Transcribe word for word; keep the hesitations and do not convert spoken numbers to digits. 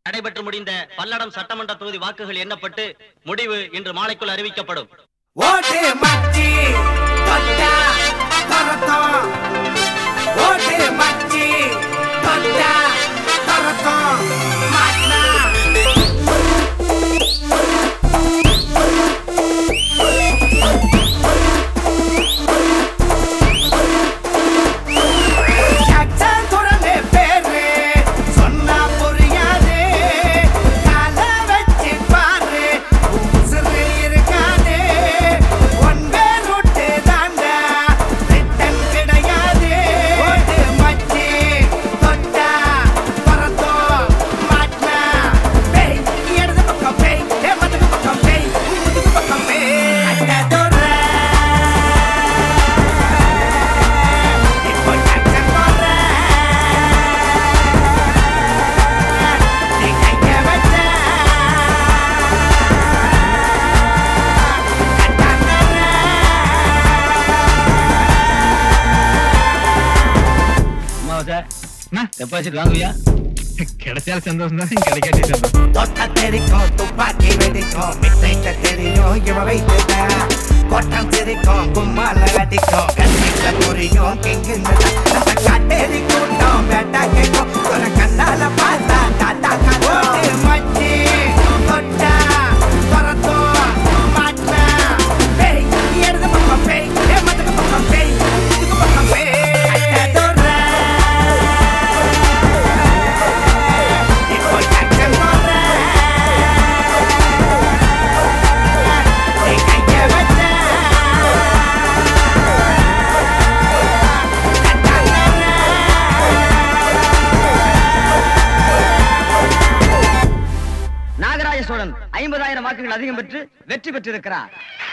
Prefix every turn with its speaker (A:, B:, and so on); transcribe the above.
A: நடைபெற்று முடிந்த பல்லடம் சட்டமன்ற தொகுதி வாக்குகள் எண்ணப்பட்டு முடிவு இன்று மாலைக்குள் அறிவிக்கப்படும்.
B: ஓட்டு மச்சி தொட்டா தரத்தோம், ஓட்டு மச்சி தொட்டா தரத்தோம் மாட்னா.
A: டெபாசிட் வாங்குவியா?
C: கிடைச்சாலும் சந்தோஷம் தான், கிடைக்காட்டி சந்தோஷம்.
B: தொட்ட தெரிக்கும் துப்பாக்கி வெடிக்கும், மிட்டைட்ட தெரியும் இவ வைத்ததா. கொட்டம் தெரிக்கும் கும்மால அடிக்கும், கண்ணில புரியும் கிங்குன்னு காட்டேரி கூட்டம் வேட்டா கேட்கும். ஒரு கண்ணால பார்த்தா டாட்டா காட்டும். மச்சி தொட்டா பரத்தோம் மாட்டா. பேய் இடது பக்கம் பேய், மதுக்கு பக்கம் பேய், இதுக்கு பக்கம் பேய்.
A: நாகராஜ சோழன் ஐம்பதாயிரம் வாக்குகள் அதிகம் பெற்று வெற்றி பெற்றிருக்கிறார்.